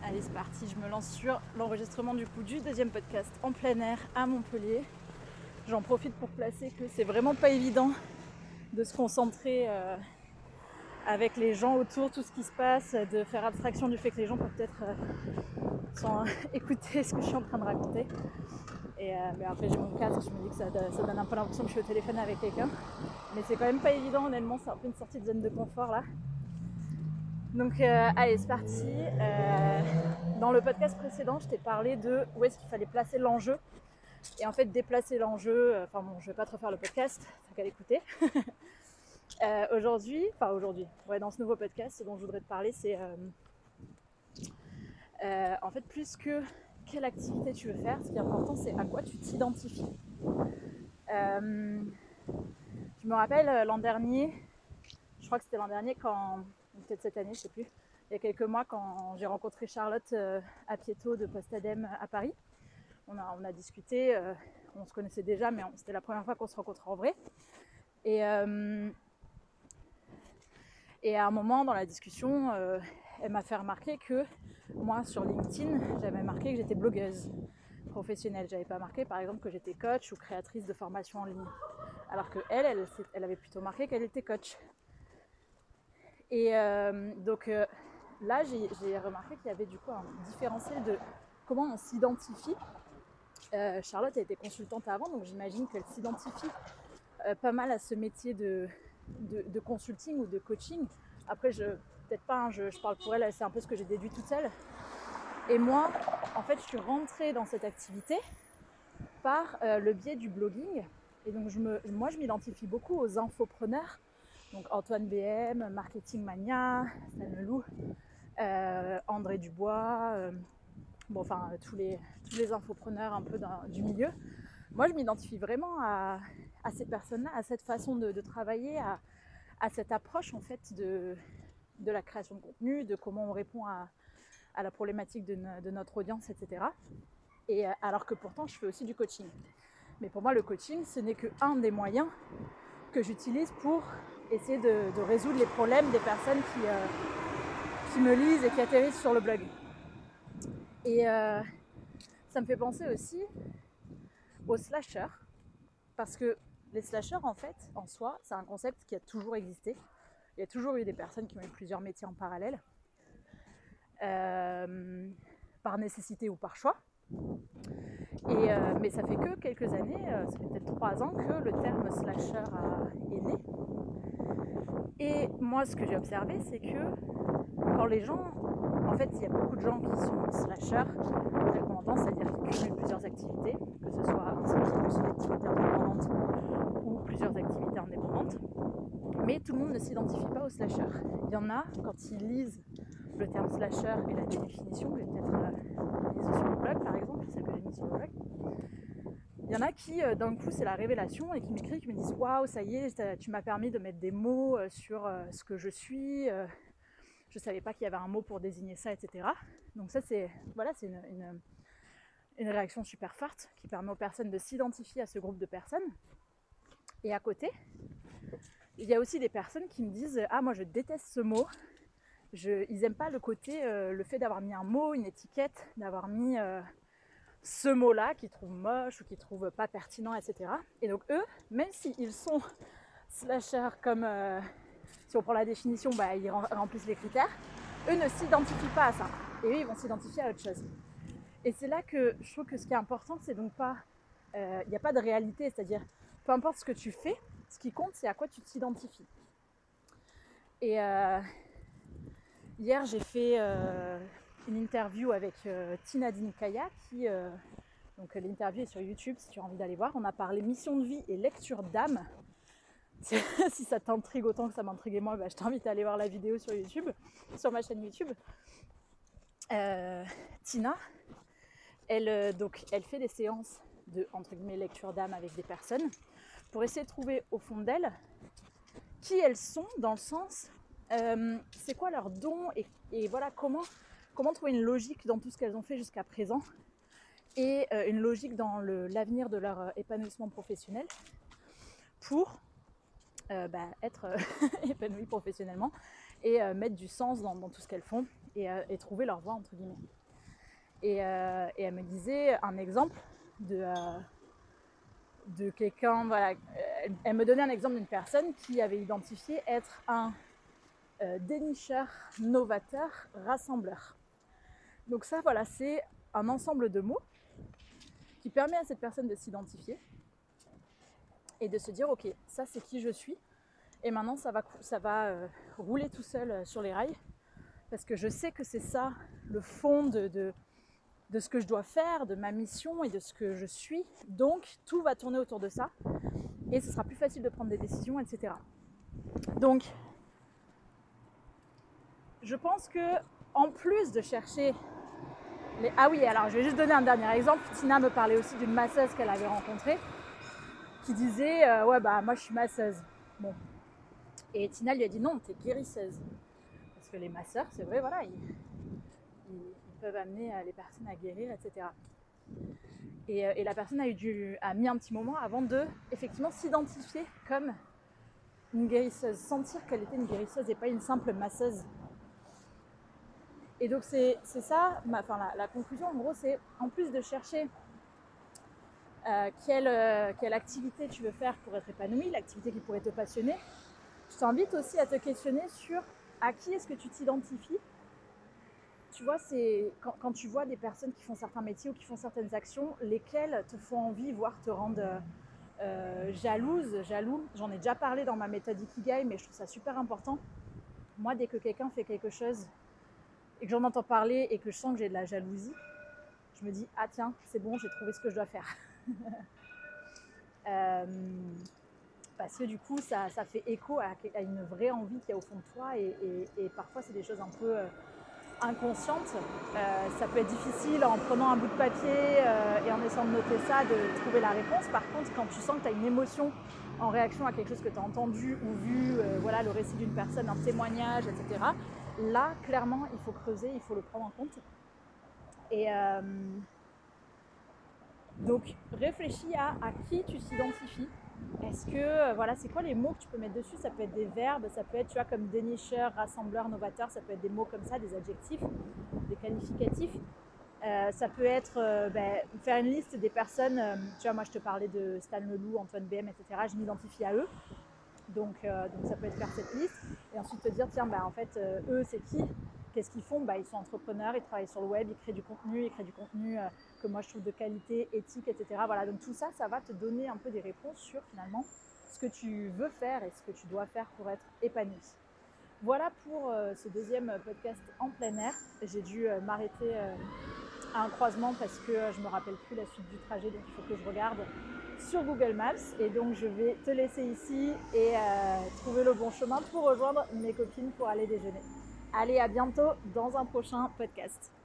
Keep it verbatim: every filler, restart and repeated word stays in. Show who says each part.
Speaker 1: Allez, c'est parti, je me lance sur l'enregistrement du coup du deuxième podcast en plein air à Montpellier. J'en profite pour placer que c'est vraiment pas évident de se concentrer euh, avec les gens autour, tout ce qui se passe, de faire abstraction du fait que les gens peuvent peut-être euh, sans écouter ce que je suis en train de raconter. Et euh, mais après j'ai mon casque, je me dis que ça, ça donne un peu l'impression que je suis au téléphone avec quelqu'un. Mais c'est quand même pas évident honnêtement, c'est un peu une sortie de zone de confort là. Donc euh, allez, c'est parti. Euh, dans le podcast précédent, je t'ai parlé de où est-ce qu'il fallait placer l'enjeu. Et en fait, déplacer l'enjeu, euh, enfin bon, je vais pas te refaire le podcast, t'as qu'à l'écouter. euh, aujourd'hui, enfin aujourd'hui, ouais, dans ce nouveau podcast, ce dont je voudrais te parler, c'est euh, euh, en fait plus que quelle activité tu veux faire, ce qui est important, c'est à quoi tu t'identifies. Euh, je me rappelle l'an dernier, je crois que c'était l'an dernier quand, peut-être cette année, je sais plus, il y a quelques mois quand j'ai rencontré Charlotte euh, à Pietto de Postadem à Paris. On a, on a discuté, euh, on se connaissait déjà, mais on, c'était la première fois qu'on se rencontrait en vrai. Et, euh, et à un moment dans la discussion, euh, elle m'a fait remarquer que moi sur LinkedIn, j'avais marqué que j'étais blogueuse professionnelle. J'avais pas marqué par exemple que j'étais coach ou créatrice de formation en ligne. Alors que elle, elle, elle avait plutôt marqué qu'elle était coach. Et euh, donc euh, là, j'ai, j'ai remarqué qu'il y avait du coup un différentiel de comment on s'identifie. Euh, Charlotte a été consultante avant, donc j'imagine qu'elle s'identifie euh, pas mal à ce métier de, de, de consulting ou de coaching. Après, je, peut-être pas, hein, je, je parle pour elle, c'est un peu ce que j'ai déduit toute seule. Et moi, en fait, je suis rentrée dans cette activité par euh, le biais du blogging. Et donc, je me, moi, je m'identifie beaucoup aux infopreneurs. Donc, Antoine B M, Marketing Mania, Stan Leloup, euh, André Dubois, euh, bon, enfin, tous les, tous les infopreneurs un peu dans, du milieu. Moi, je m'identifie vraiment à, à ces personnes-là, à cette façon de, de travailler, à, à cette approche, en fait, de, de la création de contenu, de comment on répond à, à la problématique de, de notre audience, et cetera. Et alors que pourtant, je fais aussi du coaching. Mais pour moi, le coaching, ce n'est qu'un des moyens que j'utilise pour essayer de, de résoudre les problèmes des personnes qui, euh, qui me lisent et qui atterrissent sur le blog. Et euh, ça me fait penser aussi aux slashers, parce que les slashers, en fait, en soi, c'est un concept qui a toujours existé. Il y a toujours eu des personnes qui ont eu plusieurs métiers en parallèle, euh, par nécessité ou par choix. Et, euh, mais ça fait que quelques années, euh, ça fait peut-être trois ans que le terme slasher a, est né. Et moi, ce que j'ai observé, c'est que quand les gens, en fait, il y a beaucoup de gens qui sont slashers, tel qu'on entend, c'est-à-dire qui cumulent plusieurs activités, que ce soit un seul plus une activité indépendante ou plusieurs activités indépendantes. Mais tout le monde ne s'identifie pas au slasher. Il y en a, quand ils lisent le terme slasher et la définition, je vais peut-être euh, lire sur le blog par exemple, celle que j'ai mise sur le blog. Il y en a qui, euh, d'un coup, c'est la révélation et qui m'écrivent, qui me disent « Waouh, ça y est, tu m'as permis de mettre des mots euh, sur euh, ce que je suis. Euh, je ne savais pas qu'il y avait un mot pour désigner ça, et cetera » Donc ça, c'est, voilà, c'est une, une, une réaction super forte qui permet aux personnes de s'identifier à ce groupe de personnes. Et à côté, il y a aussi des personnes qui me disent « Ah, moi, je déteste ce mot. » Je, ils n'aiment pas le côté, euh, le fait d'avoir mis un mot, une étiquette, d'avoir mis euh, ce mot-là qu'ils trouvent moche ou qu'ils trouvent pas pertinent, et cetera. Et donc eux, même s'ils sont slashers comme, euh, si on prend la définition, bah, ils remplissent les critères, eux ne s'identifient pas à ça. Et eux, ils vont s'identifier à autre chose. Et c'est là que je trouve que ce qui est important, c'est donc pas, il euh, n'y a pas de réalité, c'est-à-dire peu importe ce que tu fais, ce qui compte, c'est à quoi tu t'identifies. Et euh, hier, j'ai fait euh, une interview avec euh, Tina Dinkaya, qui, euh, donc l'interview est sur YouTube si tu as envie d'aller voir. On a parlé mission de vie et lecture d'âme. Si ça t'intrigue autant que ça m'intriguait moi, bah, je t'invite à aller voir la vidéo sur YouTube, sur ma chaîne YouTube. Euh, Tina, elle, euh, donc, elle fait des séances de entre guillemets lecture d'âme avec des personnes pour essayer de trouver au fond d'elles qui elles sont, dans le sens euh, c'est quoi leur don et, et voilà comment, comment trouver une logique dans tout ce qu'elles ont fait jusqu'à présent et euh, une logique dans le, l'avenir de leur euh, épanouissement professionnel pour euh, bah, être euh, épanouies professionnellement et euh, mettre du sens dans, dans tout ce qu'elles font et, euh, et trouver leur voie, entre guillemets. Et, euh, et elle me disait un exemple de, euh, de quelqu'un, voilà, elle, elle me donnait un exemple d'une personne qui avait identifié être un euh, dénicheur, novateur, rassembleur. Donc ça, voilà, c'est un ensemble de mots qui permet à cette personne de s'identifier et de se dire, ok, ça c'est qui je suis, et maintenant ça va, ça va euh, rouler tout seul euh, sur les rails, parce que je sais que c'est ça le fond de, de, de ce que je dois faire, de ma mission et de ce que je suis, donc tout va tourner autour de ça, et ce sera plus facile de prendre des décisions, et cetera. Donc, je pense que en plus de chercher les... Ah oui, alors je vais juste donner un dernier exemple. Tina me parlait aussi d'une masseuse qu'elle avait rencontrée, qui disait euh, ouais bah moi je suis masseuse. Bon. Et Tina lui a dit non, t'es guérisseuse. Parce que les masseurs, c'est vrai, voilà, ils, ils, ils peuvent amener les personnes à guérir, et cetera. Et, et la personne a, eu du, a mis un petit moment avant de effectivement s'identifier comme une guérisseuse, sentir qu'elle était une guérisseuse et pas une simple masseuse. Et donc c'est, c'est ça, ma, enfin la, la conclusion en gros, c'est en plus de chercher Euh, quelle, euh, quelle activité tu veux faire pour être épanoui, l'activité qui pourrait te passionner, je t'invite aussi à te questionner sur à qui est-ce que tu t'identifies. Tu vois, c'est quand, quand tu vois des personnes qui font certains métiers ou qui font certaines actions, lesquelles te font envie, voire te rendent euh, jalouse, jaloux. J'en ai déjà parlé dans ma méthode Ikigai, mais je trouve ça super important. Moi, dès que quelqu'un fait quelque chose et que j'en entends parler et que je sens que j'ai de la jalousie, je me dis, ah tiens, c'est bon, j'ai trouvé ce que je dois faire. euh, parce que du coup ça, ça fait écho à, à une vraie envie qu'il y a au fond de toi et, et, et parfois c'est des choses un peu euh, inconscientes. Euh, ça peut être difficile en prenant un bout de papier euh, et en essayant de noter ça, de trouver la réponse. Par contre, quand tu sens que tu as une émotion en réaction à quelque chose que tu as entendu ou vu, euh, voilà, le récit d'une personne, un témoignage, et cetera, là, clairement, il faut creuser, il faut le prendre en compte. Et euh, donc, réfléchis à, à qui tu t'identifies. Est-ce que, euh, voilà, c'est quoi les mots que tu peux mettre dessus? Ça peut être des verbes, ça peut être, tu vois, comme dénicheur, rassembleur, novateur, ça peut être des mots comme ça, des adjectifs, des qualificatifs. Euh, ça peut être euh, ben, faire une liste des personnes, euh, tu vois, moi je te parlais de Stan Leloup, Antoine B M, et cetera. Je m'identifie à eux. Donc, euh, donc ça peut être faire cette liste. Et ensuite te dire, tiens, ben, en fait, euh, eux, c'est qui? Qu'est-ce qu'ils font? Bah, ils sont entrepreneurs, ils travaillent sur le web, ils créent du contenu, ils créent du contenu euh, que moi je trouve de qualité, éthique, et cetera. Voilà, donc tout ça, ça va te donner un peu des réponses sur finalement ce que tu veux faire et ce que tu dois faire pour être épanoui. Voilà pour euh, ce deuxième podcast en plein air. J'ai dû euh, m'arrêter euh, à un croisement parce que euh, je ne me rappelle plus la suite du trajet, donc il faut que je regarde sur Google Maps. Et donc je vais te laisser ici et euh, trouver le bon chemin pour rejoindre mes copines pour aller déjeuner. Allez, à bientôt dans un prochain podcast.